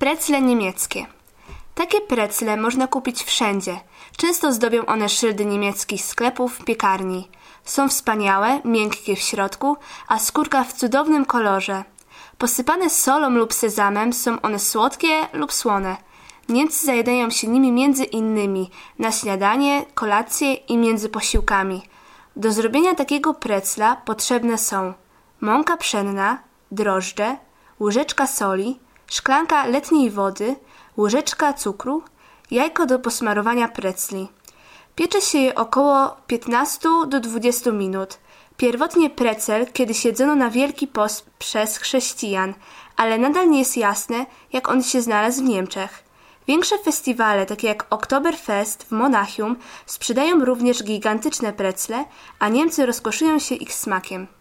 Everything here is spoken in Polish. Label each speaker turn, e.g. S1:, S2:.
S1: Precle niemieckie. Takie precle można kupić wszędzie. Często zdobią one szyldy niemieckich sklepów, piekarni. Są wspaniałe, miękkie w środku, a skórka w cudownym kolorze. Posypane solą lub sezamem są one słodkie lub słone. Niemcy zajadają się nimi między innymi na śniadanie, kolację i między posiłkami. Do zrobienia takiego precla potrzebne są mąka pszenna, drożdże, łyżeczka soli, szklanka letniej wody, łyżeczka cukru, jajko do posmarowania precli. Piecze się je około 15 do 20 minut. Pierwotnie precel kiedyś jedzono na Wielki Post przez chrześcijan, ale nadal nie jest jasne, jak on się znalazł w Niemczech. Większe festiwale, takie jak Oktoberfest w Monachium, sprzedają również gigantyczne precle, a Niemcy rozkoszują się ich smakiem.